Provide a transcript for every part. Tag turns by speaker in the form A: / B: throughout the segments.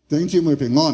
A: 弟兄姊妹平安。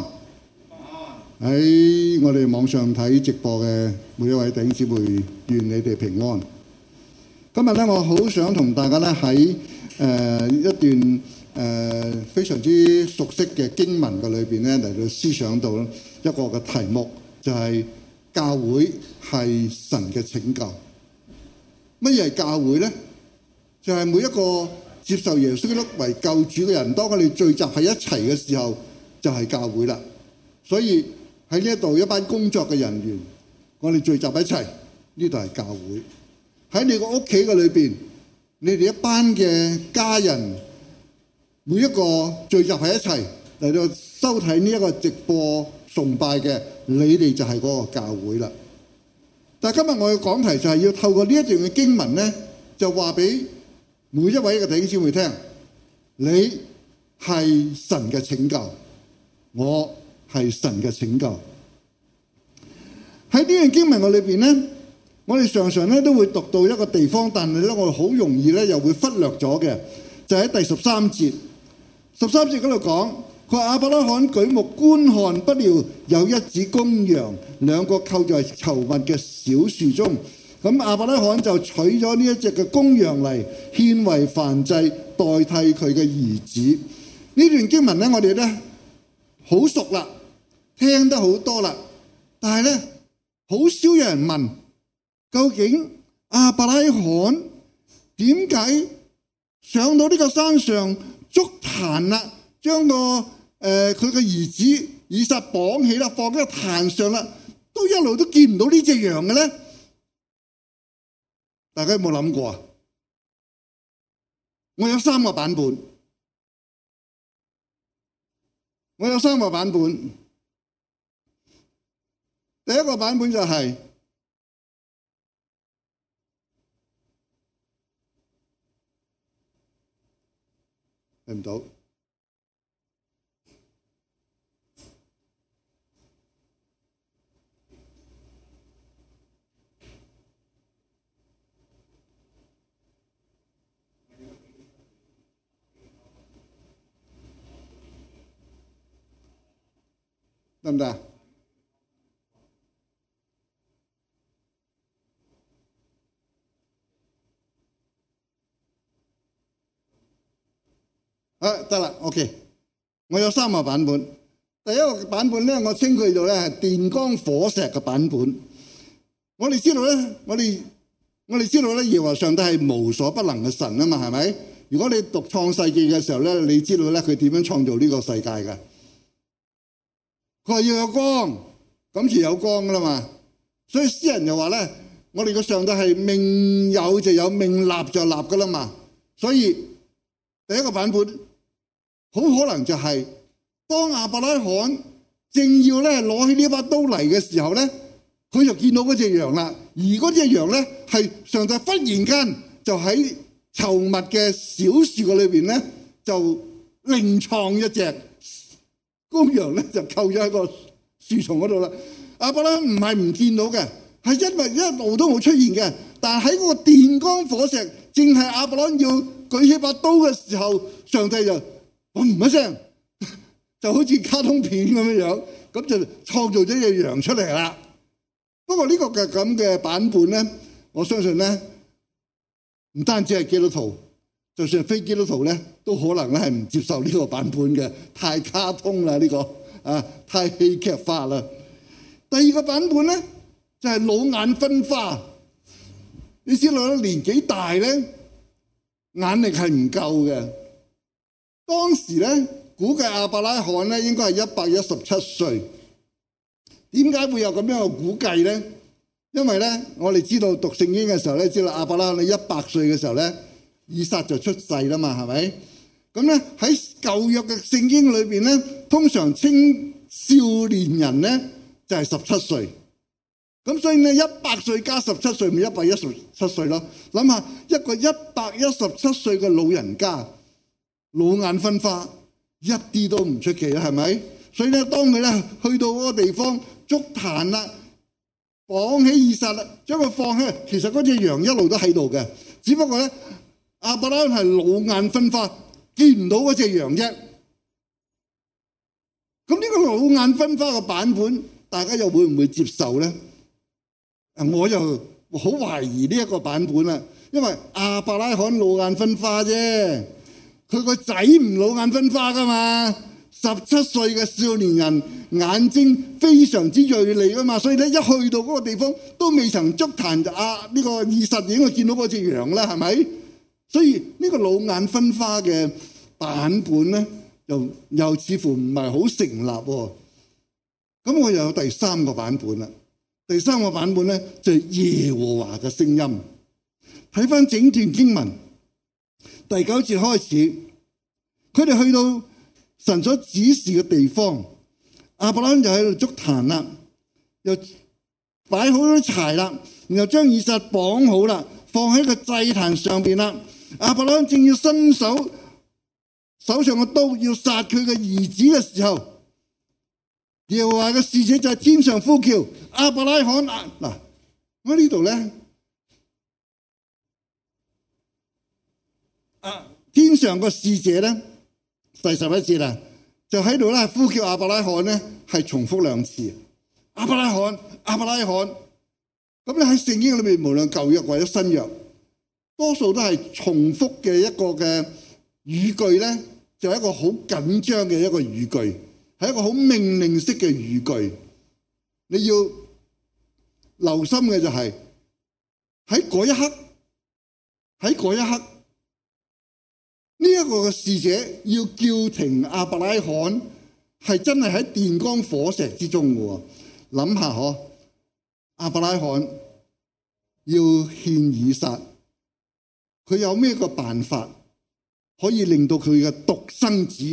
A: 喺我哋網上睇直播嘅每一位弟兄姊妹，願你哋平安。今日咧，我好想同大家咧喺一段非常之熟悉嘅經文嘅裏邊咧嚟到思想到一個嘅題目，就係教會係神嘅拯救。乜嘢係教會咧？就係每一個接受耶穌基督為救主嘅人，當我哋聚集喺一齊嘅時候，就係教會啦。所以喺呢一度一班工作嘅人員，我哋聚集喺一齊，呢度係教會。喺你個屋企嘅裏邊，你哋一班嘅家人，每一個聚集喺一齊嚟到收睇呢一個直播崇拜嘅，你哋就係嗰個教會啦。但係今日我嘅講題就係要透過呢一段嘅經文咧，就話俾每一位嘅弟兄姊妹聽，你係神嘅拯救，我係神嘅拯救。喺呢段經文嘅裏邊咧，我哋常常咧都會讀到一個地方，但係咧我哋好容易咧又會忽略咗嘅，就喺第13節。13節嗰度講，佢話亞伯拉罕舉目觀看，不料有一隻公羊，兩個扣在稠密嘅小樹中。咁亞伯拉罕就取咗呢一隻嘅公羊嚟獻為燔祭，代替佢嘅兒子。呢段經文咧，我哋咧好熟啦，聽得好多啦，但係咧好少有人問，究竟亞伯拉罕點解上到呢個山上築壇啦，將個佢嘅兒子以撒綁起啦，放喺個壇上啦，都一路都見唔到呢隻羊嘅咧？大家有冇諗過啊？我有3個版本。第一個版本就係睇唔到。得唔得？得啦 ，OK。我有3個版本。第一個版本咧，我稱佢做咧係電光火石嘅版本。我哋知道咧，耶和華上帝係無所不能嘅神啊嘛，係咪？如果你讀創世記嘅時候咧，你知道咧佢點樣創造呢個世界嘅？佢話要有光，咁就有光噶啦嘛。所以詩人就話咧，我哋個上帝係命有就有，命立就立噶啦嘛。所以第一個版本好可能就係當亞伯拉罕正要咧攞起呢把刀嚟嘅時候咧，佢就見到嗰隻羊啦。而嗰隻羊咧係上帝忽然間就喺稠密嘅小樹嘅裏邊咧，就另創一隻公羊咧，就扣咗喺個樹叢嗰度啦。亞伯拉罕唔係唔見到嘅，係因為一路都冇出現嘅。但係喺嗰個電光火石，正係亞伯拉罕要舉起把刀嘅時候，上帝就嘣一聲，就好似卡通片咁樣，咁就創造咗隻羊出嚟啦。不過呢個嘅咁嘅版本咧，我相信咧，唔單止係基督徒，就算係非基督徒咧，都可能咧係唔接受呢個版本嘅，太卡通啦呢個太戲劇化啦。第二個版本咧就係老眼昏花。你知道咧，年紀大咧，眼力係唔夠嘅。當時咧，估計亞伯拉罕咧應該係117歲。點解會有咁樣嘅估計咧？因為咧，我哋知道讀聖經嘅時候咧，知道亞伯拉罕喺100歲嘅時候咧，以撒就出世啦嘛，係咪？咁咧喺舊約嘅聖經裏邊咧，通常稱少年人咧就係17歲。咁所以咧，100歲加17歲咪117歲咯。諗下一個117歲嘅老人家，老眼昏花，一啲都唔出奇啦，係咪？所以咧，當佢咧去到嗰個地方築壇啦，綁起以撒啦，將佢放喺，其實嗰隻羊一路都喺度嘅，只不過咧亞伯拉罕係老眼昏花，見唔到嗰隻羊啫。 咁呢個老眼昏花嘅版本，大家又會唔會接受咧？我又好懷疑呢一個版本啦，因為亞伯拉罕老眼昏花啫，佢個仔唔老眼昏花噶嘛，17歲嘅少年人眼睛非常之銳利噶嘛，所以咧一去到嗰個地方都未曾築壇，呢個以撒已經見到嗰隻羊啦，係咪？所以呢個老眼昏花嘅版本咧，又似乎唔係好成立喎。咁我又有第三個版本啦。第三個版本咧就係耶和華嘅聲音。睇翻整段經文，第9節開始，佢哋去到神所指示嘅地方，亞伯拉罕就喺度築壇啦，又擺好咗柴啦，然後將以撒綁好啦，放喺個祭壇上邊啦。亞伯拉罕正要伸手上嘅刀要殺佢嘅兒子嘅時候，耶和華嘅使者就喺天上呼叫亞伯拉罕。嗱，我呢度咧，天上個使者咧，第11節啦，就喺度咧呼叫亞伯拉罕咧，係重複2次。亞伯拉罕，亞伯拉罕。咁咧喺聖經裏面，無論舊約或者新約，多數都係重複嘅一個嘅語句咧，就係一個好緊張嘅一個語句。係一個好命令式嘅語句，你要留心嘅就係喺嗰一刻，呢一個嘅使者要叫停亞伯拉罕，係真係喺電光火石之中嘅喎。諗下嗬，亞伯拉罕要獻以撒，佢有咩個辦法可以令到佢嘅獨生子？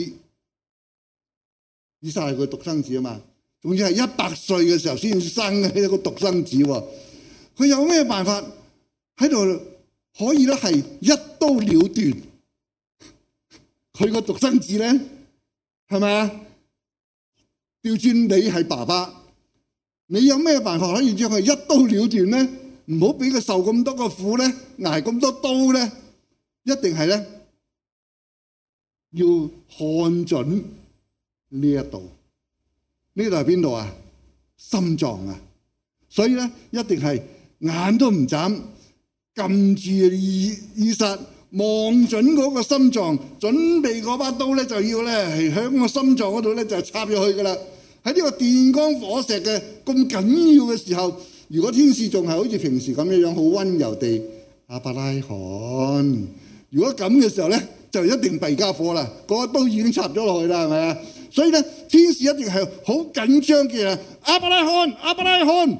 A: 以撒係佢獨生子啊嘛，仲要係100歲嘅時候先生嘅一個獨生子喎。佢有咩辦法喺度可以咧係一刀了斷佢個獨生子咧？係咪啊？調轉你係爸爸，你有咩辦法可以將佢一刀了斷咧？唔好俾佢受咁多個苦咧，捱咁多刀咧，一定係咧要看準。呢一度，呢度係邊度啊？心臟啊！所以咧，一定係眼都唔眨，撳住以撒，望準嗰個心臟，準備嗰把刀咧，就要咧係響個心臟嗰度咧就插入去噶啦。喺呢個電光火石嘅咁緊要嘅時候，如果天使仲係好似平時咁樣好溫柔地亞伯拉罕，如果咁嘅時候咧，就一定弊家伙啦，嗰把刀已經插咗落去啦，係咪啊？所以咧，天使一定係好緊張嘅。亞伯拉罕，亞伯拉罕，呢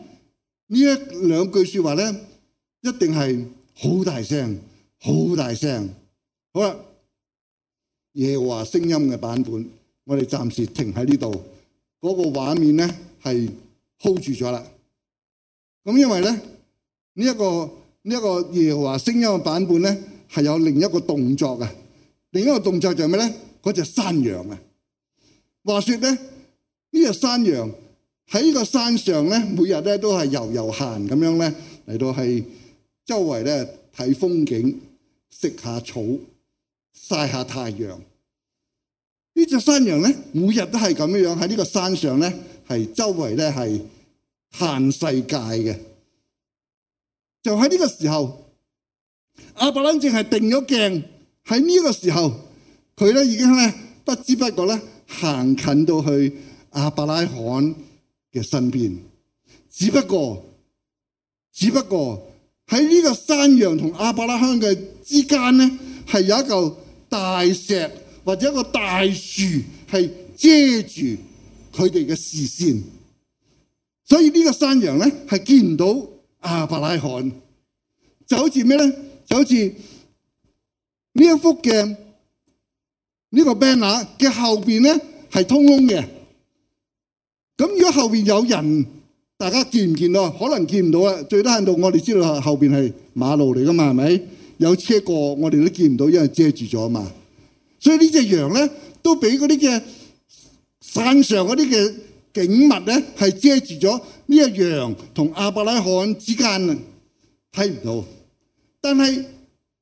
A: 2句說話咧，一定係好大聲，好大聲。好啦，耶和華聲音嘅版本，我哋暫時停喺呢度。嗰個畫面咧係 hold 住咗啦。咁因為咧呢一個耶和華聲音嘅版本咧係有另一個動作嘅，另一個動作就係咩咧？嗰隻山羊啊！話說咧，呢隻山羊喺呢個山上咧，每日咧都係遊閒咁樣咧嚟到係周圍咧睇風景，食下草，曬下太陽。呢隻山羊咧，每日都係咁樣喺呢個山上咧，係周圍咧係嘆世界嘅。就喺呢個時候，亞伯拉罕正係定咗鏡，喺呢個時候，佢咧已經咧不知不覺咧。行近到去亞伯拉罕嘅身邊，只不過喺呢個山羊同亞伯拉罕嘅之間咧，係有一嚿大石或者一個大樹係遮住佢哋嘅視線，所以呢個山羊咧係見唔到亞伯拉罕，就好似咩咧？就好似呢一幅嘅。呢個 banner 嘅後邊咧係通窿嘅，咁如果後邊有人，大家見唔見到？可能見唔到啊！最低限度我哋知道後邊係馬路嚟噶嘛，係咪？有車過，我哋都見唔到，因為遮住咗嘛。所以呢隻羊咧都俾嗰啲嘅山上嗰啲嘅景物咧係遮住咗呢隻羊同亞伯拉罕之間啊，睇唔到。但係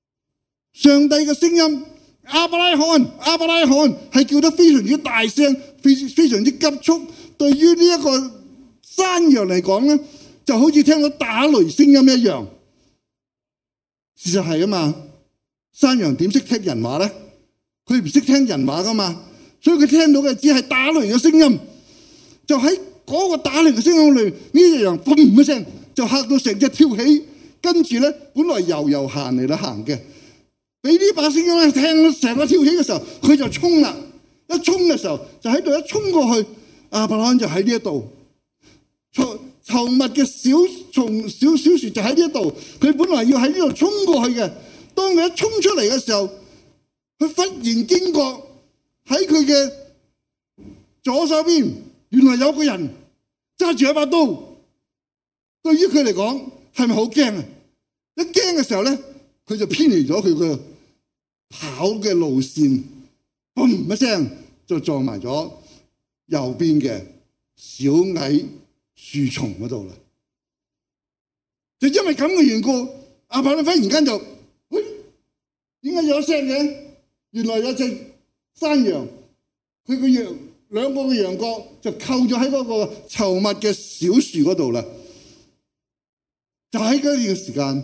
A: 上帝嘅聲音。亞伯拉罕，亞伯拉罕係叫得非常之大聲， 非常之急促。對於呢一個山羊嚟講咧，就好似聽到打雷聲音一樣。事實係啊嘛，山羊點識聽人話咧？佢唔識聽人話噶嘛，所以佢聽到嘅只係打雷嘅聲音。就喺嗰個打雷嘅聲音裏，呢隻羊嘣一聲就嚇到成隻跳起，跟住咧本來悠行嚟到行嘅，俾呢把聲音咧聽到成個跳起嘅時候，佢就衝啦。一衝嘅時候就喺度一衝過去，亞伯拉罕就喺呢一度。稠密嘅小樹就喺呢一度，佢本來要喺呢度衝過去嘅。當佢一衝出嚟嘅時候，佢忽然驚覺喺佢嘅左手邊，原來有個人揸住一把刀。對於佢嚟講，係咪好驚啊？一驚嘅時候咧，佢就偏離咗佢嘅跑嘅路線，嘣一聲就撞埋咗右邊嘅小矮樹叢嗰度啦。就因為咁嘅緣故，亞伯拉罕忽然間就，喂，點解有聲嘅？原來有隻山羊，佢個羊兩個嘅羊角就扣咗喺嗰個稠密嘅小樹嗰度啦。就喺嗰段時間，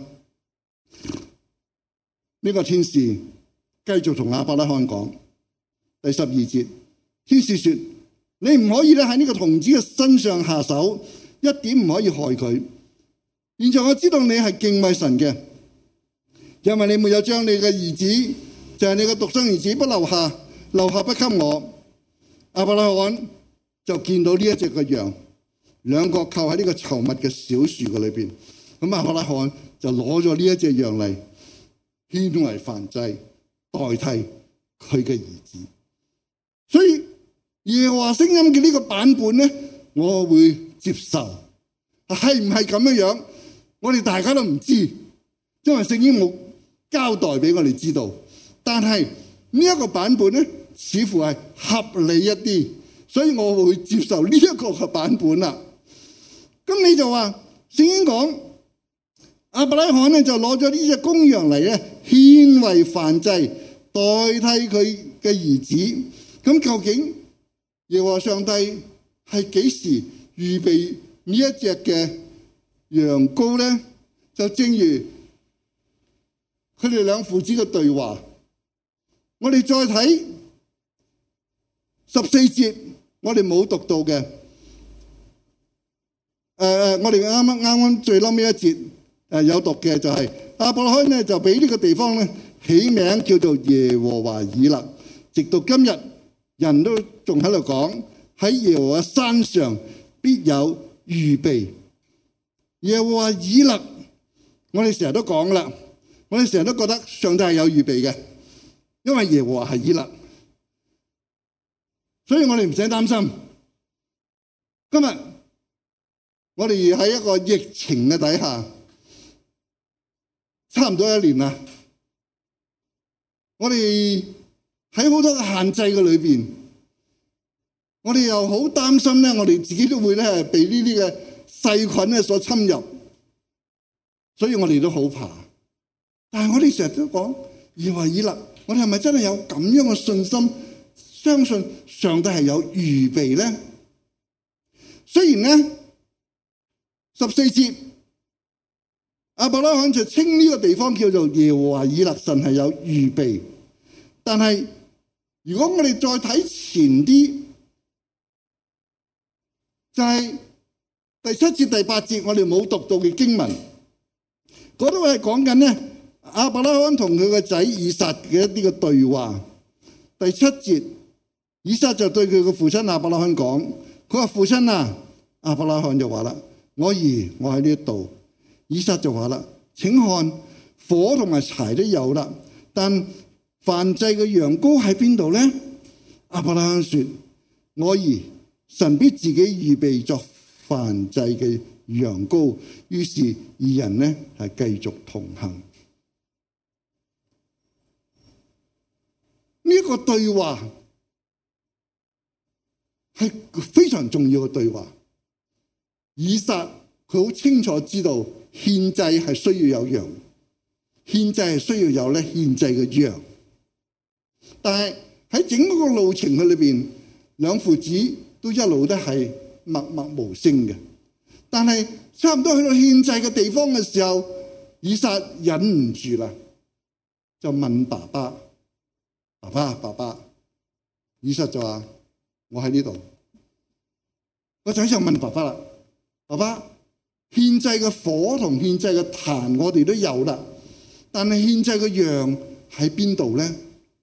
A: 呢個天使繼續同亞伯拉罕講，第12節，天使說：你唔可以咧喺呢個童子嘅身上下手，一點唔可以害佢。現在我知道你係敬畏神嘅，因為你沒有將你嘅兒子，就係你嘅獨生兒子不留下不給我。亞伯拉罕就見到呢一隻嘅羊，兩個扣喺呢個稠密嘅小樹嘅裏邊。咁亞伯拉罕就攞咗呢一隻羊嚟獻為燔祭，代替佢嘅兒子。所以耶和華聲音嘅呢個版本咧，我會接受。係唔係咁樣樣？我哋大家都唔知，因為聖經冇交代俾我哋知道。但係呢一個版本咧，似乎係合理一啲，所以我會接受呢一個嘅版本啦。咁你就話聖經講亞伯拉罕咧就攞咗呢隻公羊嚟咧獻為燔祭，代替佢嘅兒子。咁究竟耶和華上帝係幾時預備呢一隻嘅羊羔咧？就正如佢哋兩父子嘅對話，我哋再睇14節，我哋冇讀到嘅。我哋啱最後尾一節有讀嘅就係亞伯拉罕咧就俾呢個地方咧起名叫做耶和華以勒，直到今日人都仲喺度講，喺耶和華山上必有預備。耶和華以勒，我哋成日都講啦，我哋成日都覺得上帝係有預備嘅，因為耶和華係以勒，所以我哋唔使擔心。今日我哋喺一個疫情嘅底下，差唔多1年啦，我哋喺好多嘅限制嘅裏邊，我哋又好擔心咧，我哋自己都會咧被呢啲嘅細菌咧所侵入，所以我哋都好怕。但係我哋成日都講耶和華以勒，我哋係咪真係有咁樣嘅信心，相信上帝係有預備咧？雖然咧14節亞伯拉罕就稱呢個地方叫做耶和華以勒，神係有預備。但係如果我哋再睇前啲，就係第7節第8節，我哋冇讀到嘅經文，嗰度係講緊咧亞伯拉罕同佢個仔以撒嘅一啲嘅對話。第7節，以撒就對佢個父親亞伯拉罕講，佢話父親啊，亞伯拉罕就話啦，我兒，我喺呢度。以撒就話啦，請看，火同埋柴都有啦，但燔祭嘅羊羔喺邊度咧？亞伯拉罕說，我兒，神必自己預備作燔祭嘅羊羔。於是二人呢係繼續同行。呢一個對話係非常重要嘅對話。以撒佢好清楚知道獻祭係需要有羊，獻祭係需要有咧獻祭嘅羊。但係喺整個路程嘅裏邊， 兩父子都一路都係默默無聲嘅。但係差唔多去到獻祭嘅地方嘅時候，以撒忍唔住啦，就問爸爸：爸爸。以撒就話：我喺呢度。個仔就問爸爸啦：爸爸，獻祭嘅火同獻祭嘅壇我哋都有啦，但係獻祭嘅羊喺邊度咧？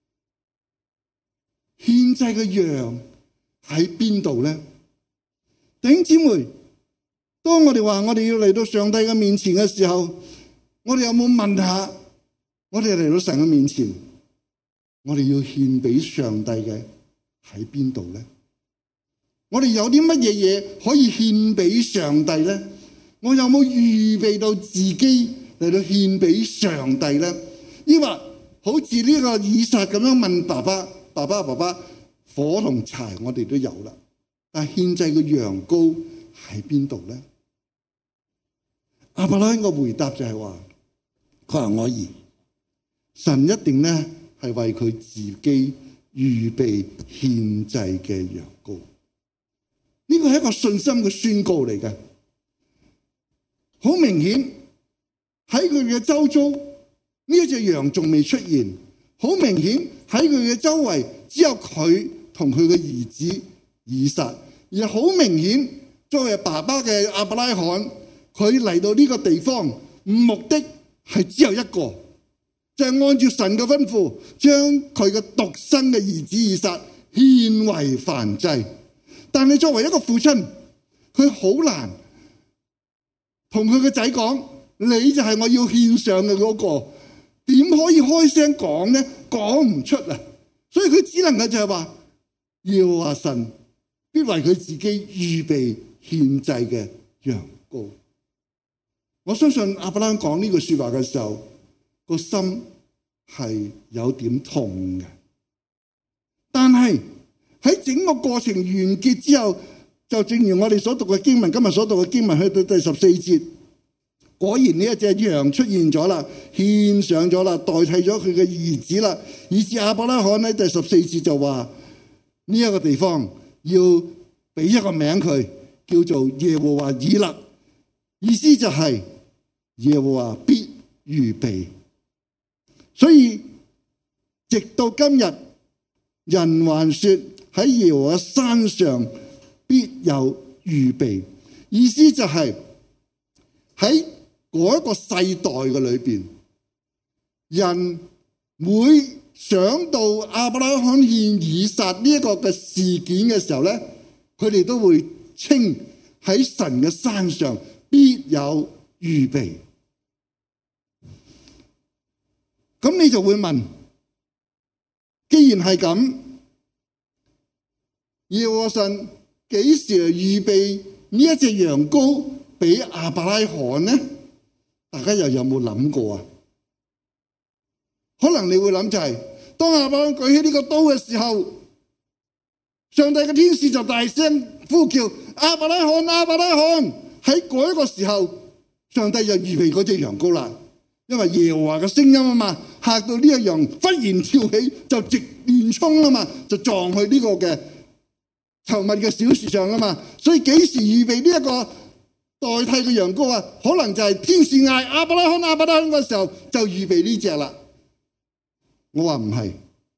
A: 獻祭嘅羊喺邊度咧？弟兄姊妹，當我哋話我哋要嚟到上帝嘅面前嘅時候，我哋有冇問下？我哋嚟到神嘅面前，我哋要獻俾上帝嘅喺邊度咧？我哋有啲乜嘢嘢可以獻俾上帝咧？我有冇預備到自己嚟到獻俾上帝咧？抑或好似呢個以撒咁樣問爸爸，火同柴我哋都有啦，但係獻祭嘅羊羔喺邊度咧？亞伯拉罕嘅回答就係話：佢話我兒，神一定咧係為佢自己預備獻祭嘅羊羔。呢個係一個信心嘅宣告嚟嘅。好明顯喺佢嘅周遭呢一隻羊仲未出現，好明顯喺佢嘅周圍只有佢同佢嘅兒子以撒，而好明顯作為爸爸嘅亞伯拉罕，佢嚟到呢個地方目的係只有一個，就係按照神嘅吩咐，將佢嘅獨生嘅兒子以撒獻為燔祭。但係作為一個父親，佢好難同佢個仔講：你就係我要獻上嘅嗰個。點可以開聲講呢？講唔出啊！所以佢只能夠就係話：要話神必為佢自己預備獻祭嘅羊羔。我相信亞伯拉罕講呢句說話嘅時候，個心係有點痛嘅。但係喺整個過程完結之後，就正如我哋所讀嘅經文，今日所讀嘅經文去到第14節，果然呢一隻羊出現咗啦，獻上咗啦，代替咗佢嘅兒子啦。以至亞伯拉罕喺第14節就話：呢一個地方要俾一個名佢，叫做耶和華以勒，意思就係耶和華必預備。所以直到今日，人還說喺耶和華山上必有預備，意思就係喺嗰一個世代嘅裏邊，人每想到亞伯拉罕獻以撒呢一個嘅事件嘅時候咧，佢哋都會稱喺神嘅山上必有預備。咁你就會問，既然係咁，耶和華神幾時預備呢一隻羊羔俾亞伯拉罕呢？大家又有冇諗過啊？可能你會諗就係，當亞伯拉罕舉起呢個刀嘅時候，上帝嘅天使就大聲呼叫亞伯拉罕，亞伯拉罕。喺嗰一個時候，上帝就預備嗰隻羊羔啦。因為耶和華嘅聲音啊嘛，嚇到呢隻羊忽然跳起，就直亂衝啊嘛，就撞去呢個嘅稠密嘅小樹上啊嘛。所以幾時預備呢一個代替嘅羊羔啊？可能就係天使嗌亞伯拉罕，亞伯拉罕嘅時候就預備呢隻啦。我話唔係，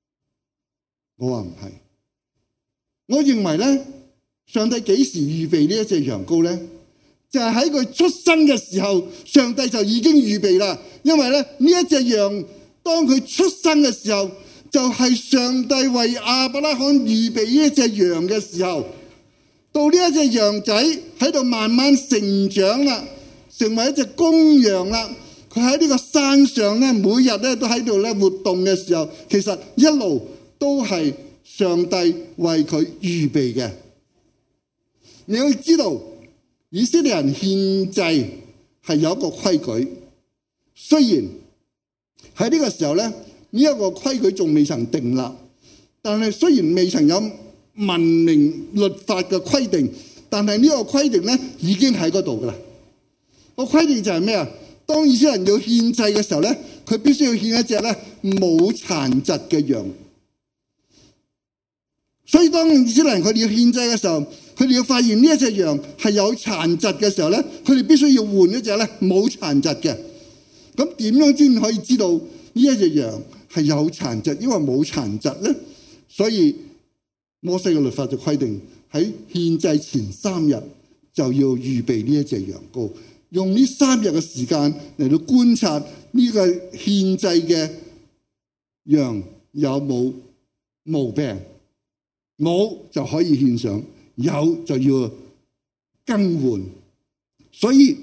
A: 我認為咧，上帝幾時預備呢一隻羊羔咧？就係喺佢出生嘅時候，上帝就已經預備啦。因為咧，呢一隻羊當佢出生嘅時候，就係上帝為亞伯拉罕預備呢一隻羊嘅時候，到呢一隻羊仔喺度慢慢成長啦，成為一隻公羊啦。佢喺呢個山上咧，每日咧都喺度咧活動嘅時候，其實一路都係上帝為佢預備嘅。你要知道，以色列人獻祭係有一個規矩，雖然喺呢個時候咧，呢一個規矩仲未曾定立，但係雖然未曾有文明律法嘅規定，但係呢個規定咧已經喺嗰度噶啦。個規定就係咩啊？當以色列人要獻祭嘅時候咧，佢必須要獻一隻咧冇殘疾嘅羊。 所以當以色列人佢哋要獻祭嘅時候，佢哋要發現呢一隻羊係有殘疾嘅時候咧，佢哋必須要換一隻咧冇殘疾嘅。咁點樣先可以知道呢一隻羊係有殘疾，因為冇殘疾咧？所以摩西嘅律法就規定喺獻祭前3日就要預備呢一隻羊羔，用呢3日嘅時間嚟到觀察呢個獻祭嘅羊有冇毛病，冇就可以獻上，有就要更換。所以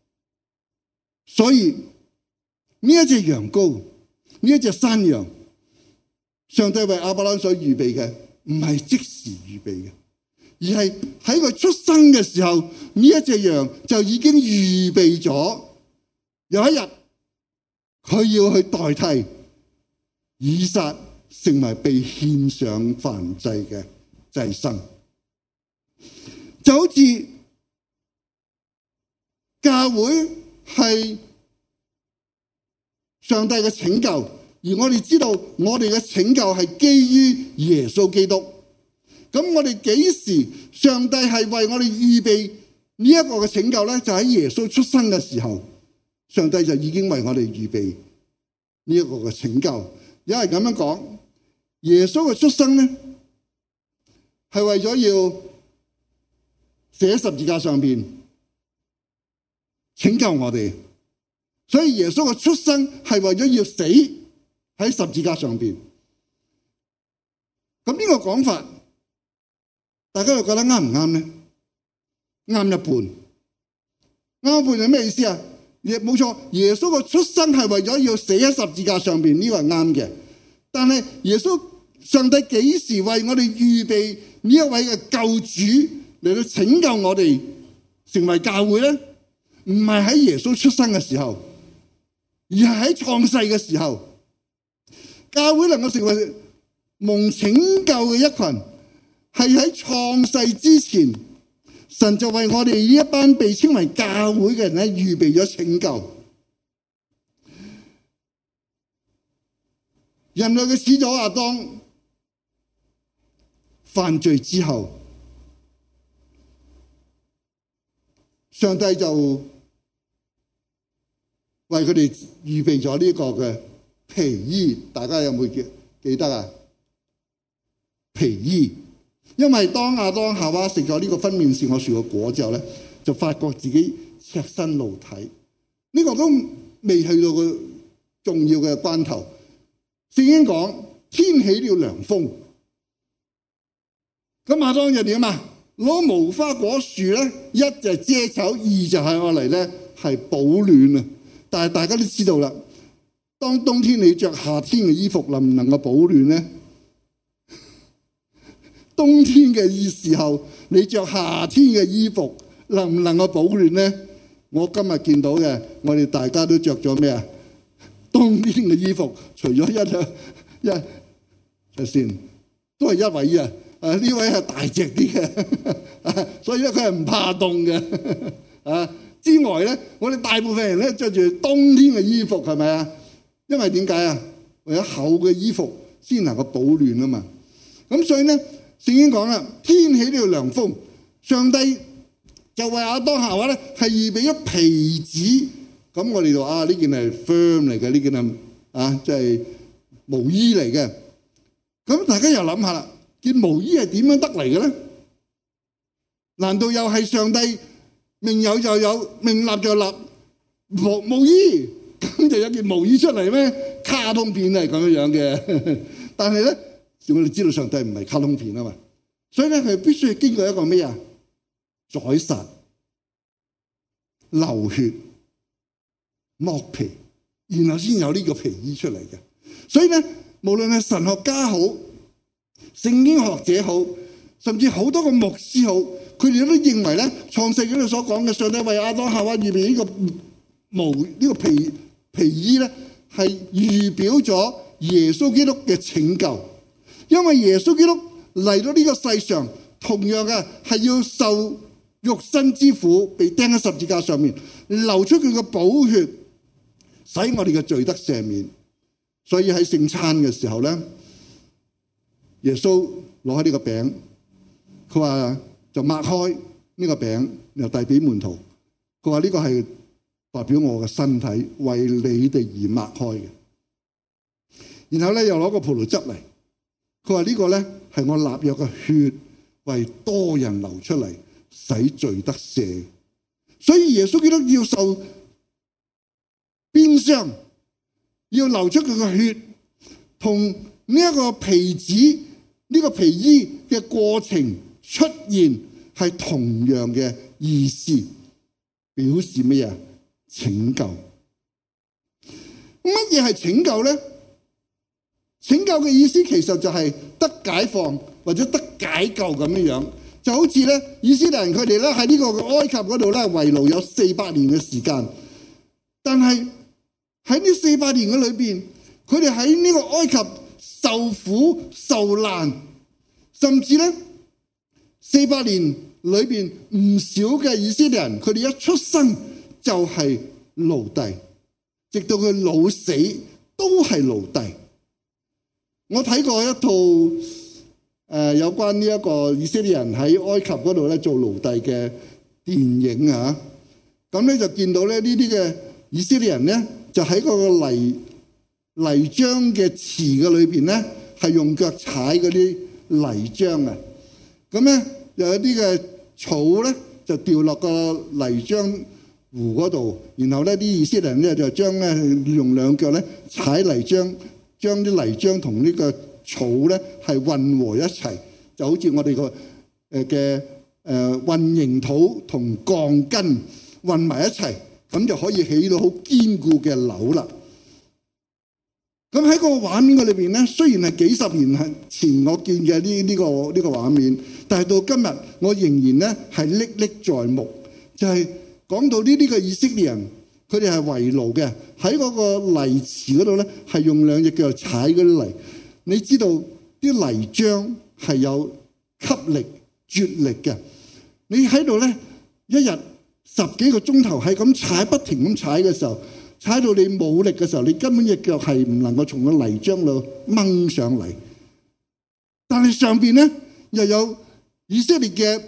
A: 呢一隻羊羔，呢一隻山羊，上帝為亞伯蘭所預備嘅唔係即時預備嘅，而係喺佢出生嘅時候，呢一隻羊就已經預備咗，有一日佢要去代替以撒成為被獻上燔祭嘅祭牲。就好似教會係上帝嘅拯救，而我哋知道我哋嘅拯救係基於耶穌基督。咁我哋幾時上帝係為我哋預備呢一個嘅拯救咧？就喺耶穌出生嘅時候，上帝就已經為我哋預備呢一個嘅拯救。因為咁樣講，耶穌嘅出生咧係為咗要寫十字架上邊拯救我哋，所以耶穌嘅出生係為咗要死喺十字架上邊。咁呢個講法，大家又覺得啱唔啱咧？啱一半。啱一半係咩意思啊？冇錯，耶穌嘅出生係為咗要死喺十字架上邊，呢個係啱嘅。但係耶穌上帝幾時為我哋預備呢一位嘅救主嚟到拯救我哋成為教會咧？唔係喺耶穌出生嘅時候，而係喺創世嘅時候。教會能夠成為蒙拯救嘅一群，係喺創世之前，神就為我哋呢一班被稱為教會嘅人咧預備咗拯救。人類嘅始祖亞當犯罪之後，上帝就為佢哋預備咗呢個嘅皮衣，大家有冇記得啊？皮衣，因為當亞當夏娃食咗呢個分辨善惡樹嘅果之後咧，就發覺自己赤身露體。呢個都未去到個重要嘅關頭。聖經講天起了涼風，咁亞當就點啊？攞無花果樹咧，一就係遮醜，二就係我嚟咧係保暖啊！但係大家都知道啦，當冬天你着夏天嘅衣服，能唔能夠保暖咧？冬天嘅時候，你着夏天嘅衣服，能唔能夠保暖咧？我今日見到嘅，我哋大家都着咗咩啊？冬天嘅衣服，除咗一先，都係一位啊！呢位係大隻啲嘅，所以咧佢係唔怕凍嘅。之外咧，我哋大部分人咧着住冬天嘅衣服，係咪啊？因為點解啊？為咗厚嘅衣服先能夠保暖啊嘛。咁所以咧，聖經講啦，天起了涼風，上帝就為亞當夏娃咧係預備咗皮子。咁我哋就話呢件係 firm 嚟嘅，呢件係即係毛衣嚟嘅。咁大家又諗下啦，件毛衣係點樣得嚟嘅咧？難道又係上帝命有就有，命立就立毛衣，咁就有件毛衣出嚟咩？卡通片係咁樣嘅。但係咧，我哋知道上帝唔係卡通片啊嘛，所以咧佢必須要經過一個咩啊？宰殺、流血、剝皮，然後先有呢個皮衣出嚟嘅。所以咧，無論係神學家好、聖經學者好，甚至好多個牧師好，佢哋都認為咧，創世記裏所講嘅上帝為亞當夏娃預備呢個皮衣咧，係預表咗耶穌基督嘅拯救。因為耶穌基督嚟到呢個世上，同樣嘅係要受肉身之苦，被釘喺十字架上面，流出佢嘅寶血，使我哋嘅罪得赦免。所以喺聖餐嘅時候咧， 耶穌攞開呢個餅，佢話就擘開呢個餅，然後遞俾門徒。佢話呢個係代表我嘅身體，為你哋而擘開嘅。然後咧又攞個葡萄汁嚟，佢話呢個咧係我立約嘅血，為多人流出嚟，使罪得赦。所以耶穌基督要受鞭傷，要流出佢嘅血，同呢一個皮子呢個皮衣嘅過程出現係同樣嘅意思，表示乜嘢？拯救。乜嘢係拯救咧？拯救嘅意思其實就係得解放或者得解救咁樣樣，就好似咧以色列人佢哋咧喺呢個埃及嗰度咧為奴有400年嘅時間，但係喺呢400年嘅裏邊，佢哋喺呢個埃及受苦受難，甚至咧400年裏邊唔少嘅以色列人，佢哋一出生就係奴隸，直到佢老死都係奴隸。我睇過一套有關呢一個以色列人喺埃及嗰度咧做奴隸嘅電影啊，咁咧就見到咧呢啲嘅以色列人咧就喺嗰個泥漿嘅池嘅裏邊咧係用腳踩嗰啲泥漿啊，咁咧又有啲嘅草咧就掉落個泥漿湖嗰度，然後咧啲以色列人咧就將咧用兩腳咧踩泥漿，將啲泥漿同呢個草咧係混和一齊，就好似我哋個嘅混凝土同鋼筋混埋一齊，咁就可以起到好堅固嘅樓啦。咁喺個畫面嘅裏邊咧，雖然係幾十年前我見嘅呢個畫面，但係到今日我仍然咧係歷歷在目，就係講到呢啲嘅以色列人。佢哋係為奴嘅，喺嗰個泥池嗰度咧，係用兩隻腳踩嗰啲泥。你知道啲泥漿係有吸力、絕力嘅。你喺度咧，一日10幾個鐘頭係咁踩，不停咁踩嘅時候，踩到你冇力嘅時候，你根本隻腳係唔能夠從個泥漿度掹上嚟。但係上邊咧又有以色列嘅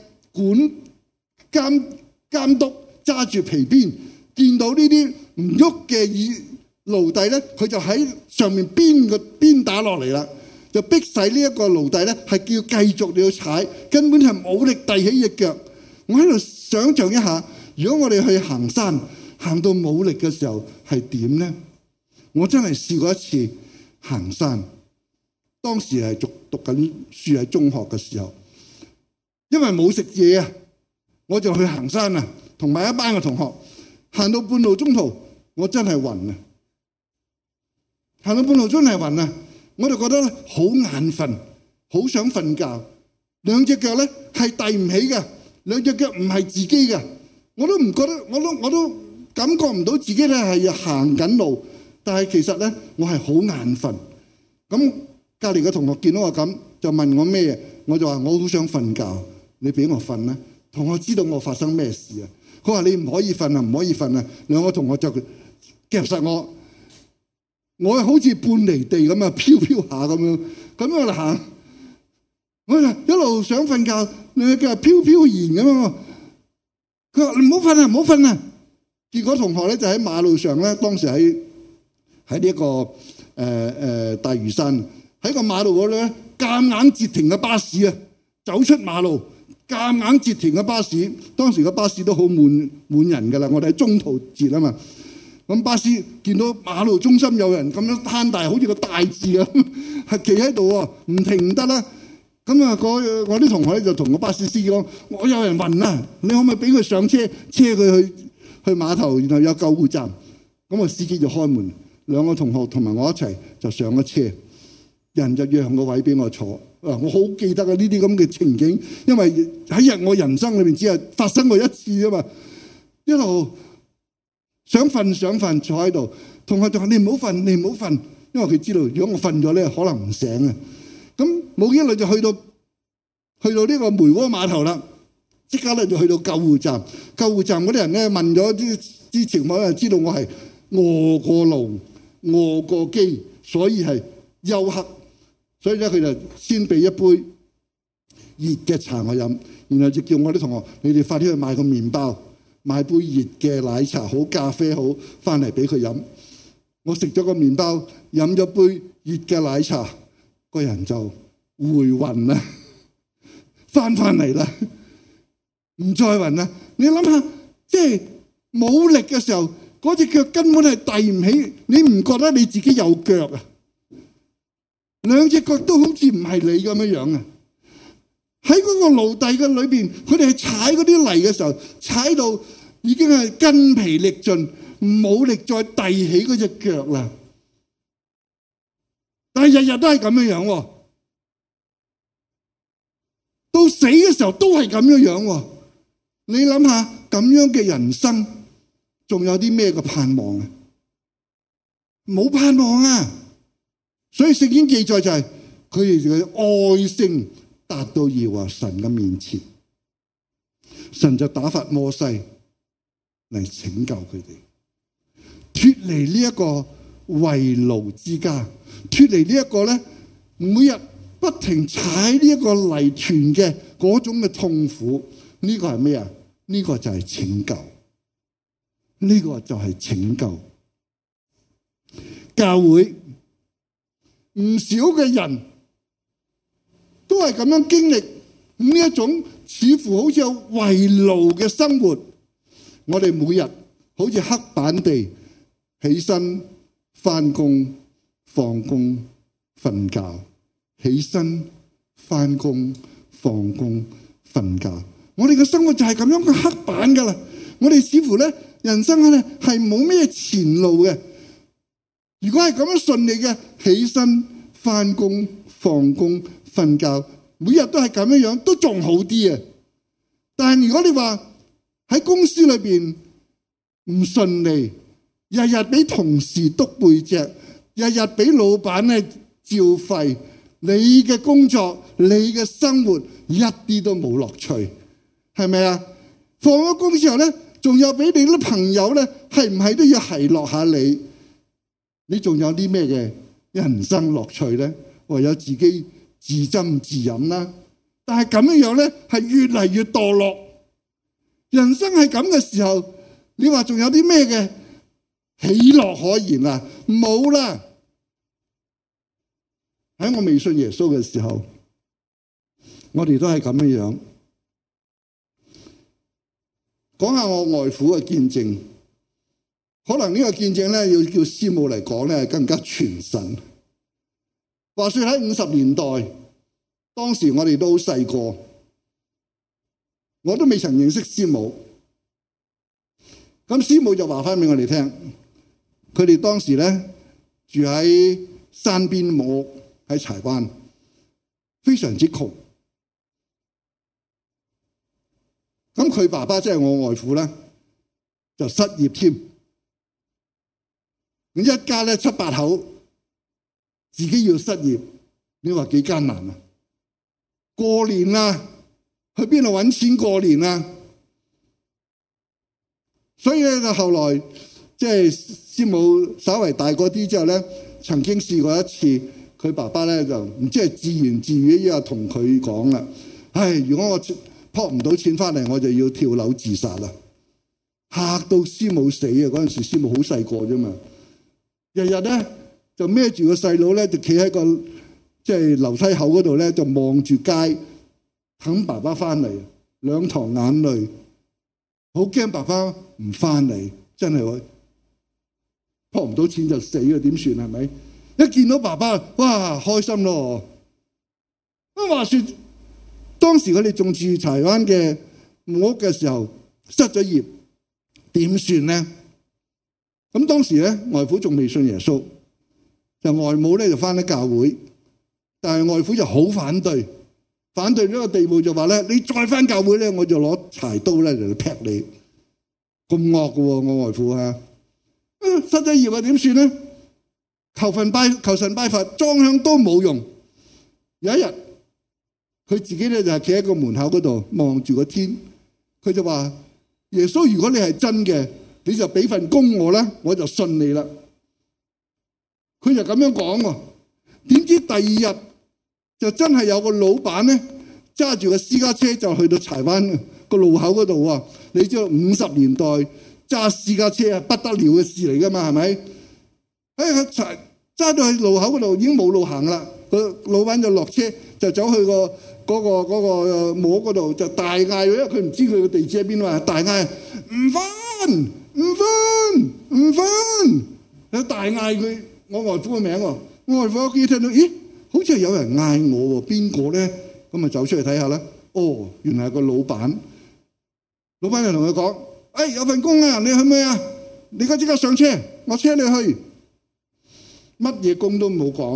A: 監督揸住皮鞭。見到呢啲唔喐嘅奴隸咧，佢就喺上面鞭打落嚟啦，就逼使呢一個奴隸咧係叫繼續你要踩，根本係冇力遞起隻腳。我喺度想像一下，如果我哋去行山，行到冇力嘅時候係點咧？我真係試過一次行山，當時係讀緊書喺中學嘅時候，因為冇食嘢啊，我就去行山啊，同埋一班嘅同學。行到半路中途，我真係暈啊！行到半路真係暈啊！我就覺得好眼瞓，好想瞓覺。兩隻腳咧係遞唔起嘅，兩隻腳唔係自己嘅，我都唔覺得，我都感覺唔到自己咧係行緊路。但係其實咧，我係好眼瞓。咁隔離嘅同學見到我咁，就問我咩嘢，我就話我好想瞓覺，你俾我瞓啦。同學知道我發生咩事啊？佢話你唔可以瞓啊，唔可以瞓啊！兩個同學就夾實我，我好似半離地咁啊，飄飄下咁樣，咁我行，我就一路想瞓覺，兩腳飄飄然咁啊！佢話你唔好瞓啊，唔好瞓啊！結果同學咧就喺馬路上咧，當時喺呢一個大嶼山，喺個馬路嗰度咧，夾硬截停嘅巴士啊，走出馬路。夾硬截停嘅巴士，當時個巴士都好滿人㗎啦。我哋喺中途截啊嘛。咁巴士見到馬路中心有人咁樣攤大，好似個大字咁，係企喺度喎，唔停唔得啦。咁啊，我啲同學咧就同個巴士司機講：我有人暈啦，你可唔可以俾佢上車，車佢去碼頭，然後有救護站。咁個司機就開門，兩個同學同埋我一齊就上咗車，人就讓個位俾我坐。我好記得啊！呢啲咁嘅情景，因為喺我人生裏面只係發生過一次啊嘛。一路想瞓坐喺度，同學就話：你唔好瞓，你唔好瞓，因為佢知道如果我瞓咗咧，可能唔醒啊。咁冇幾耐就去到呢個梅窩碼頭啦，即刻咧就去到救護站。救護站嗰啲人咧問咗啲情況，就知道我係餓過勞、餓過飢，所以係休克。 所以咧佢就先俾一杯熱嘅茶我飲，然後就叫我啲同學，你哋快啲去買個麵包，買杯熱嘅奶茶好，咖啡好，翻嚟俾佢飲。我食咗個麵包，飲咗杯熱嘅奶茶，個人就回魂啦，翻嚟啦，唔再暈啦。你諗下，即係冇力嘅時候，嗰隻腳根本係遞唔起，你唔覺得你自己有腳啊？兩隻腳都好似唔係你咁樣啊！喺嗰個奴隸嘅裏邊，佢哋係踩嗰啲泥嘅時候，踩到已經係筋疲力盡，冇力再遞起嗰隻腳啦。但係日日都係咁樣，到死嘅時候都係咁樣。你諗下，咁樣嘅人生，仲有啲咩嘅盼望啊？冇盼望啊！所以聖經記載就係佢哋嘅愛性達到耶和華神嘅面前，神就打發摩西嚟拯救佢哋，脫離呢一個為奴之家，脫離呢一個咧每日不停踩呢一個泥團嘅嗰種嘅痛苦。呢個係咩啊？呢個就係拯救，呢個就係拯救。教會唔少嘅人都係咁樣經歷呢一種似乎好似有為奴嘅生活。我哋每日好似黑板地起身返工放工瞓覺，起身返工放工瞓覺。我哋嘅生活就係咁樣嘅黑板噶啦。我哋似乎咧人生咧係冇咩前路嘅。如果係咁樣順利嘅，起身返工放工瞓覺，每日都係咁樣，都仲好啲啊。但係如果你話喺公司裏邊唔順利，日日俾同事督背脊，日日俾老闆咧照肺，你嘅工作你嘅生活一啲都冇樂趣，係咪啊？放咗工之後咧，仲有俾你啲朋友咧，係唔係都要奚落下你？你仲有啲咩嘅人生樂趣咧？唯有自己自斟自飲啦。但係咁樣咧，係越嚟越墮落。人生係咁嘅時候，你話仲有啲咩嘅喜樂可言啊？冇啦。喺我未信耶穌嘅時候，我哋都係咁樣。講下我外父嘅見證，可能呢個見證咧要叫師母嚟講咧更加傳神。話說喺50年代，當時我哋都好細個，我都未曾認識師母。咁師母就話翻俾我哋聽，佢哋當時咧住喺山邊木屋喺柴灣，非常之窮。咁佢爸爸即係我外父咧，就失業添。咁一家咧7、8口，自己要失業，你話幾艱難啊？過年啊，去邊度搵錢過年啊？所以咧，就後來即係師母稍為大個啲之後咧，曾經試過一次，佢爸爸咧就唔知係自言自語，依家同佢講啦：唉，如果我撲唔到錢翻嚟，我就要跳樓自殺啦！嚇到師母死啊！嗰陣時師母好細個啫嘛，日日咧就孭住個細佬咧，就企喺個即係樓梯口嗰度咧，就望住街，等爸爸翻嚟，兩堂眼淚，好驚爸爸唔翻嚟，真係撲唔到錢就死啊！點算係咪？一見到爸爸，哇，開心咯！咁話說，當時佢哋仲住柴灣嘅木屋嘅時候，失咗業，點算咧？咁當時咧，外父仲未信耶穌，就外母咧就翻咗教會，但係外父就好反對呢個地步，就話咧：你再翻教會咧，我就攞柴刀咧嚟劈你，咁惡噶喎！我外父啊，失咗業啊，點算咧？求神拜佛，裝香都冇用。有一日，佢自己咧就係企喺個門口嗰度望住個天，佢就話：耶穌，如果你係真嘅，你就俾份工我啦，我就信你啦。佢就咁樣講喎。點知第二日就真係有個老闆咧揸住個私家車就去到柴灣個路口嗰度喎。你知道50年代揸私家車係不得了嘅事嚟噶嘛，係咪？揸到去路口嗰度已經冇路行啦，個老闆就落車就走去嗰個摸嗰度就大嗌，因為佢唔知佢個地址喺邊嘛，大嗌唔返，大嗌佢我外父嘅名喎。我外父屋企聽到，咦，好似係有人嗌我喎，邊個咧？咁咪走出去睇下啦。哦，原來係個老闆。老闆就同佢講：有份工啊，你去唔去啊？你而家即刻上車，我車你去。乜嘢工都冇講，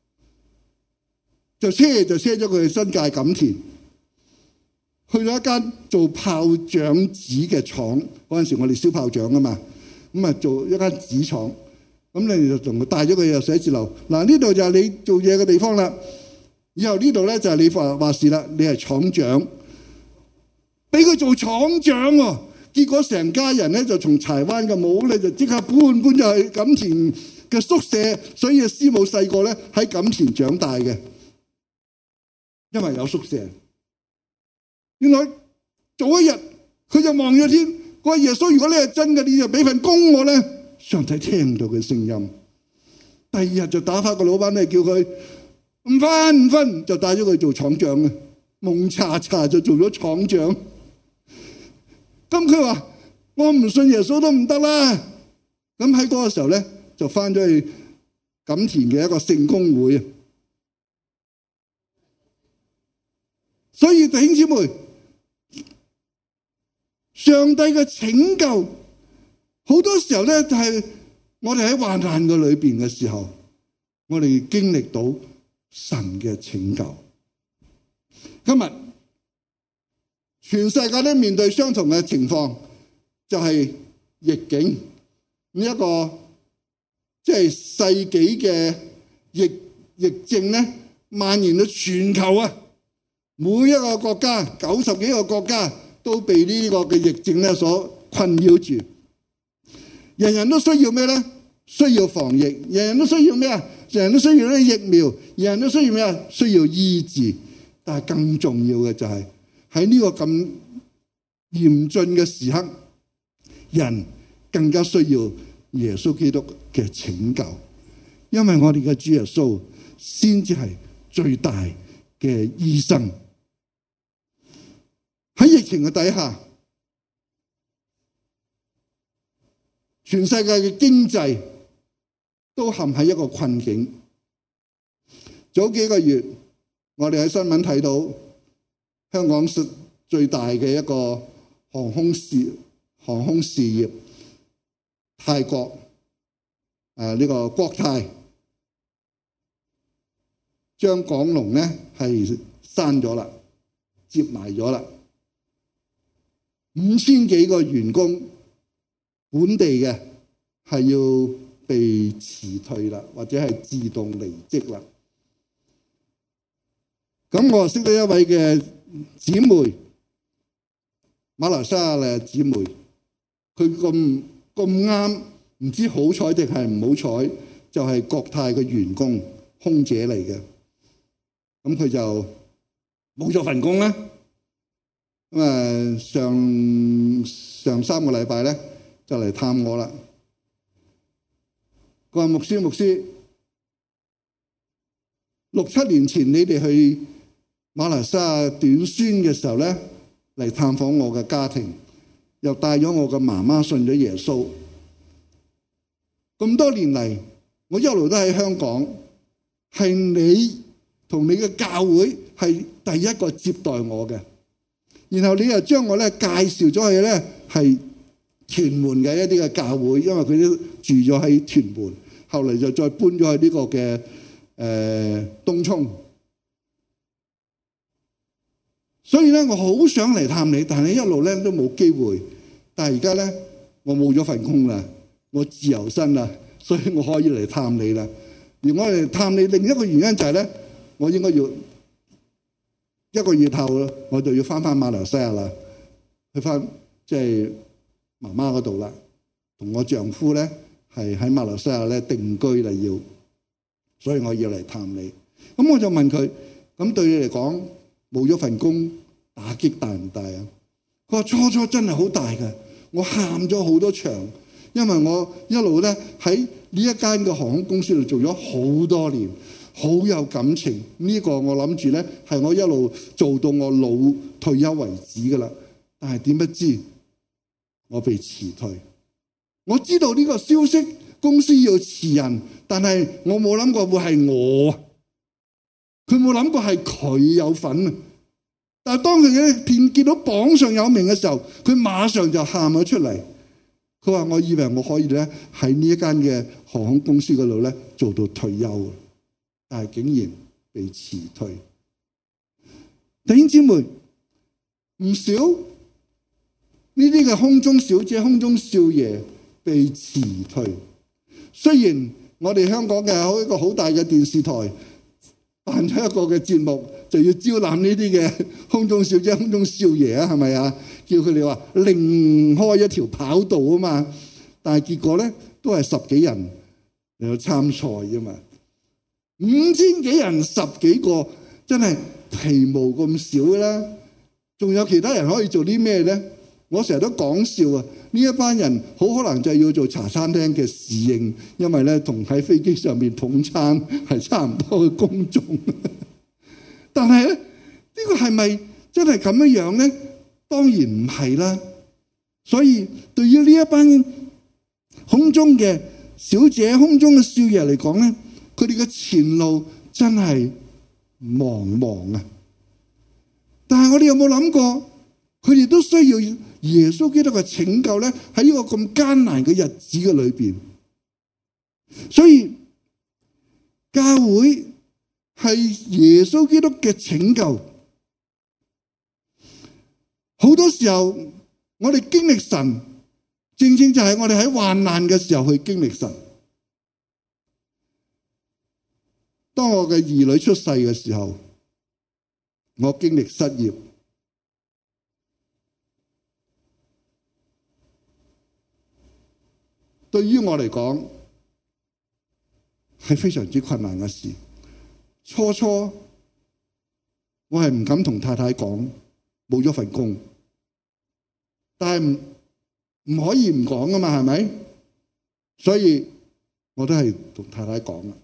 A: 就車咗佢去新界錦田，去到一間做炮仗紙嘅廠。嗰陣時我哋燒炮仗啊嘛，咁啊做一間紙廠。咁你就同佢帶咗佢入寫字樓。嗱，呢度就係你做嘢嘅地方啦。以後呢度咧就係你話事啦，你係廠長，俾佢做廠長喎。結果成家人咧就從柴灣嘅冇咧就即刻搬咗去錦田嘅宿舍，所以師母細個咧喺錦田長大嘅，因為有宿舍。原來早一日佢就望咗天，佢話耶穌，如果你係真嘅，你就俾份工我咧。上帝聽到佢聲音，第二日就打發個老闆咧，叫佢唔返，就帶咗佢做廠長啊，蒙查查就做咗廠長。咁佢話我唔信耶穌都唔得啦。咁喺嗰個時候咧，就返咗去錦田嘅一個聖公會啊。所以弟兄姊妹，上帝嘅拯救好多時候咧，就係我哋喺患難嘅裏邊嘅時候，我哋經歷到神嘅拯救。今日全世界都面對相同嘅情況，就係疫境呢一個即係世紀嘅疫症咧，蔓延到全球啊！每一個國家90幾個國家都被呢個嘅疫症咧所困擾住。人人都需要咩咧？需要防疫。人人都需要咩啊？人人都需要啲疫苗。人人都需要咩啊？需要醫治。但係更重要嘅就係喺呢個咁嚴峻嘅時刻，人更加需要耶穌基督嘅拯救，因為我哋嘅主耶穌先至係最大嘅醫生。喺疫情嘅底下，全世界嘅經濟都陷喺一個困境。早幾個月，我哋喺新聞睇到香港最大嘅一個航空事業泰國呢個國泰將港龍咧係閂咗啦，接埋咗啦，5000幾個員工本地嘅係要被辭退啦，或者係自動離職啦。咁我識得一位嘅姊妹，馬來西亞嘅姊妹，佢咁啱，唔知好彩定係唔好彩，就係國泰嘅員工，空姐嚟嘅。咁佢就冇咗份工啦。咁啊，上3個禮拜咧就嚟探我啦。佢話牧師，6、7年前你哋去馬來西亞短宣嘅時候咧，嚟探訪我嘅家庭，又帶咗我嘅媽媽信咗耶穌。咁多年嚟，我一路都喺香港，係你同你嘅教會係第一個接待我嘅，然後你又將我咧介紹咗去咧係屯門嘅一啲嘅教會，因為佢都住咗喺屯門，後嚟就再搬咗去呢個嘅東涌。所以咧，我好想嚟探你，但係一路咧都冇機會。但係而家咧，我冇咗份工啦，我自由身啦，所以我可以嚟探你啦。而我嚟探你另一個原因就係咧，我應該要1個月後我就要翻馬來西亞啦，去翻即係媽媽嗰度啦，同我丈夫咧係喺馬來西亞咧定居啦要，所以我要嚟探你。咁我就問佢。 咁對你嚟講冇咗份工打擊大唔大啊？佢話初真係好大嘅，我喊咗好多場，因為我一路咧喺呢一間嘅航空公司度做咗好多年，好有感情。呢個我諗住咧係我一路做到我老退休為止噶啦。但係點不知我被辭退。我知道呢個消息公司要辭人，但係我冇諗過會係我，佢冇諗過係佢有份啊！但係當佢見到榜上有名嘅時候，佢馬上就喊咗出嚟。佢話：我以為我可以咧喺呢一間嘅航空公司嗰度咧做到退休，但係竟然被辭退。弟兄姊妹，唔少呢啲嘅空中小姐、空中少爺被辭退。雖然我哋香港嘅一個好大嘅電視台辦咗一個嘅節目，就要招攬呢啲嘅空中小姐、空中少爺啊，係咪啊？叫佢哋話另開一條跑道啊嘛。但係結果咧都係10幾人嚟到參賽啫嘛。5000幾人10幾個，真係皮毛咁少啦。仲有其他人可以做啲咩咧？我成日都講笑啊！呢一班人好可能就係要做茶餐廳嘅侍應，因為咧同喺飛機上面捧餐係差唔多嘅工種。但係咧，呢個係咪真係咁樣咧？當然唔係啦。所以對於呢一班空中嘅小姐、空中嘅少爺嚟講咧，佢哋嘅前路真係茫茫啊！但係我哋有冇諗過，佢哋都需要耶穌基督嘅拯救咧？喺呢個咁艱難嘅日子嘅裏邊，所以教會係耶穌基督嘅拯救。好多時候我哋經歷神，正正就係我哋喺患難嘅時候去經歷神。當我嘅兒女出世嘅時候，我經歷失業。對於我嚟講係非常之困難嘅事。初我係唔敢同太太講冇咗份工，但係唔可以唔講㗎嘛，係咪？所以我都係同太太講啦。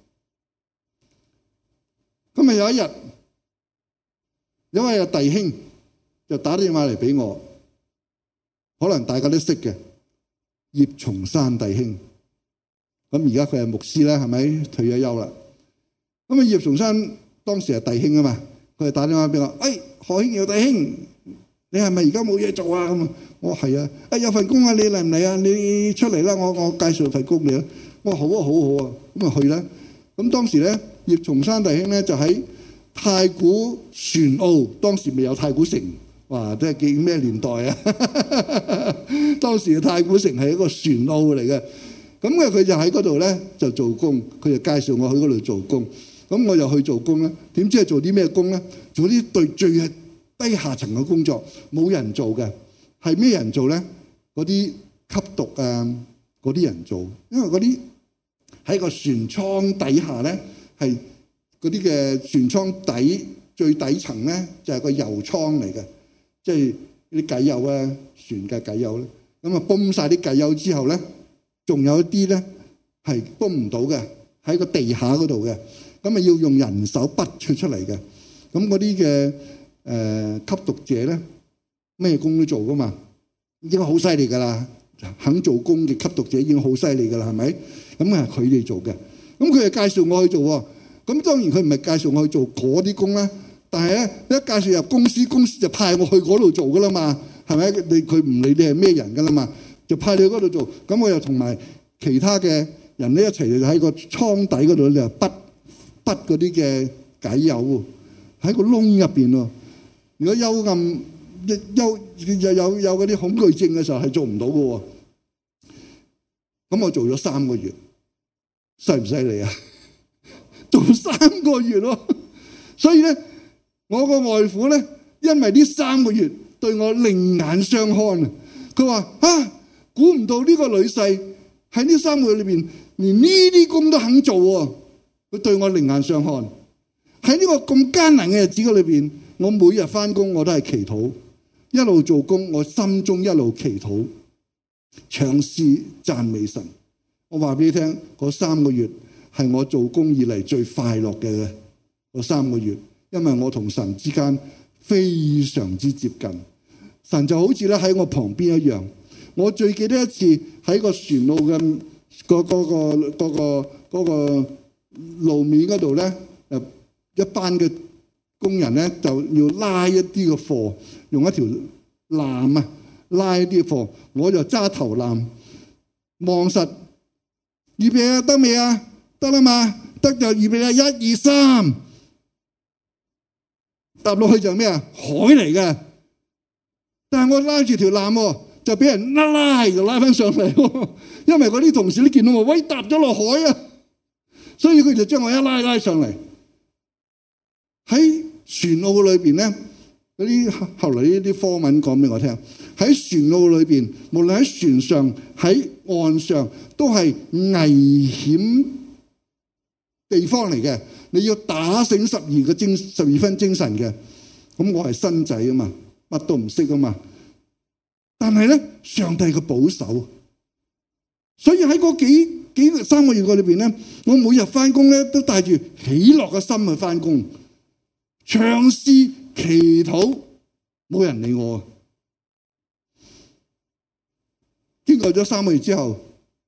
A: 咁啊有一日，有位弟兄就打電話嚟俾我，可能大家都識嘅。葉松山弟兄，咁而家佢係牧師啦，係咪退咗休啦？咁啊葉松山當時係弟兄啊嘛，佢就打電話俾我，何兄，有弟兄，你係咪而家冇嘢做啊？咁我話係啊，有份工啊，你嚟唔嚟啊？你出嚟啦，我介紹份工你啦。我話好啊，好啊，咁啊去啦。咁當時咧，葉松山弟兄咧就喺太古船澳，當時未有太古城。哇！即係幾咩年代啊？當時嘅太古城係一個船澳嚟嘅，咁佢就喺嗰度咧就做工，佢就介紹我去嗰度做工，咁我又去做工咧。點知係做啲咩工咧？做啲對最低下層嘅工作，冇人做嘅。係咩人做咧？嗰啲吸毒啊，嗰啲人做，因為嗰啲喺個船艙底下咧，係嗰啲嘅船艙底最底層咧就係個油倉嚟嘅。即係啲計油啊，船嘅計油咧，咁啊泵晒啲計油之後咧，仲有一啲咧係泵唔到嘅，喺個地下嗰度嘅，咁啊要用人手拔出嚟嘅。咁嗰啲嘅吸毒者咧，咩工都做噶嘛，已經好犀利噶啦，肯做工嘅吸毒者已經好犀利噶啦，係咪？咁啊佢哋做嘅，咁佢就介紹我去做喎。咁當然佢唔係介紹我去做嗰啲工啦。但係咧，一介紹入公司，公司就派我去嗰度做噶啦嘛，係咪？佢唔理你係咩人噶啦嘛，就派你去嗰度做。咁我又同埋其他嘅人咧一齊喺個倉底嗰度咧，拔嗰啲嘅解油喺個窿入邊喎。如果幽暗有嗰啲恐懼症嘅時候，係做唔到嘅喎。咁我做咗3個月，犀唔犀利啊？做3個月咯，所以咧。我個外父咧，因為呢3個月對我另眼相看啊！佢話估唔到呢個女婿喺呢3個月裏邊，連呢啲工都肯做喎。佢對我另眼相看。 喺呢個咁艱難嘅日子裏邊，我每日翻工我都係祈禱，一路做工，我心中一路祈禱，唱詩讚美神。我話俾你聽，嗰3個月係我做工以嚟最快樂嘅嗰3個月，因為我同神之間非常之接近，神就好似咧喺我旁邊一樣。我最記得一次喺個船路嘅嗰個路面嗰度咧，一班嘅工人咧就要拉一啲嘅貨，用一條纜啊拉一啲貨，我就揸頭纜，望實預備啊，得未啊？得啦嘛，得就預備啊，1、2、3，踏落去就咩啊？海嚟嘅，但係我拉住條纜就俾人就拉翻上嚟，因為嗰啲同事都見到我，喂，踏咗落海啊，所以佢就將我一拉上嚟。喺船澳裏邊咧，嗰啲後來呢啲科文講俾我聽，喺船澳裏邊，無論喺船上喺岸上，都係危險地方嚟嘅。你要打醒12分精神嘅。咁我係新仔啊嘛，乜都唔識啊嘛。但係咧，上帝嘅保守，所以喺嗰3個月裏邊咧，我每日翻工咧都帶住喜樂嘅心去翻工。唱詩祈禱，冇人理我。經過咗3個月之後，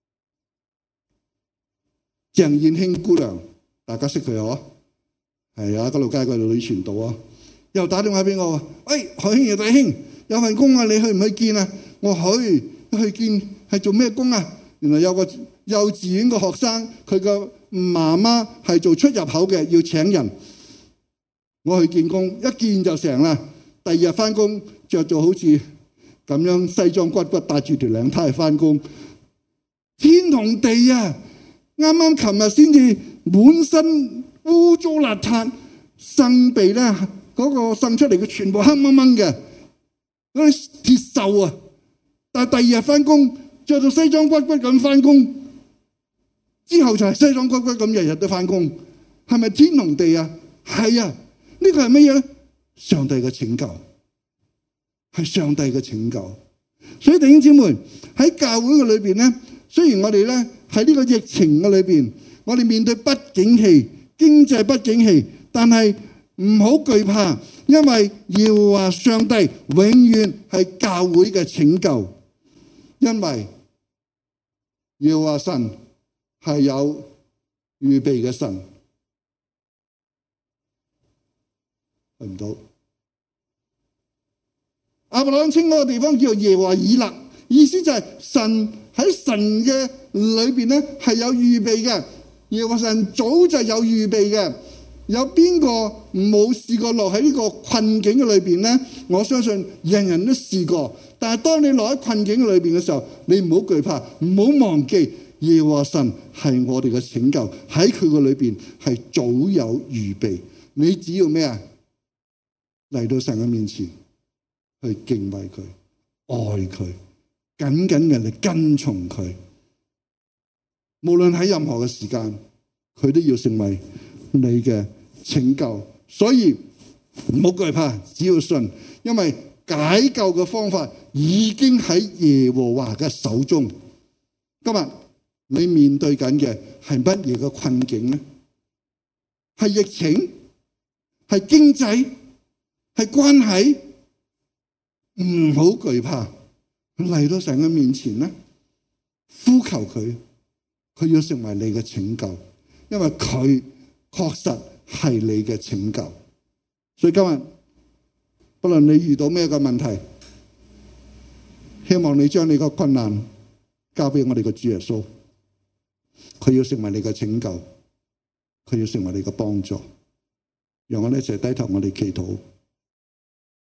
A: 鄭燕卿姑娘，大家識佢嗬？係啊，嗰路街嗰度女傳道啊，又打電話俾我話：喂，海興弟兄，有份工啊，你去唔去見啊？我去見，係做咩工啊？原來有個幼稚園嘅學生，佢個媽媽係做出入口嘅，要請人。我去見工，一見就成啦。第2日翻工，着做好似咁樣西裝骨骨，帶住條領呔翻工，天同地啊！啱啱琴日先至滿身污糟邋遢，腎鼻咧嗰個滲出嚟嘅全部黑掹掹嘅，嗰啲鐵鏽啊！但係第2日翻工，着到西裝骨骨咁翻工，之後就係西裝骨骨咁日日都翻工，係咪天同地啊？係啊！呢個係乜嘢咧？上帝嘅拯救，係上帝嘅拯救。所以弟兄姊妹喺教會嘅裏邊咧，雖然我哋咧喺呢個疫情嘅裏邊，我哋面對不景氣、經濟不景氣，但係唔好懼怕，因為耶和華上帝永遠係教會嘅拯救，因為耶和華神係有預備嘅神。去唔到亞伯拉罕稱嗰個地方叫做耶和華以勒，意思就係神喺神嘅裏邊咧係有預備嘅。耶和華神早就有預備嘅。有邊個冇試過落喺呢個困境嘅裏邊咧？我相信人人都試過。但係當你落喺困境嘅裏邊嘅時候，你唔好懼怕，唔好忘記耶和華神係我哋嘅拯救，喺佢嘅裏邊係早有預備。你只要咩啊？嚟到神嘅面前，去敬畏佢、愛佢，緊緊嘅嚟跟從佢。無論喺任何嘅時間，佢都要成為你嘅拯救。所以唔好懼怕，只要信，因為解救嘅方法已經喺耶和華嘅手中。今日你面對緊嘅係乜嘢嘅困境呢？係疫情？係經濟？係關係？唔好懼怕，嚟到神嘅面前咧，呼求佢，佢要成為你嘅拯救，因為佢確實係你嘅拯救。所以今日不論你遇到咩嘅問題，希望你將你個困難交俾我哋嘅主耶穌，佢要成為你嘅拯救，佢要成為你嘅幫助。讓我哋一齊低頭，我哋祈禱。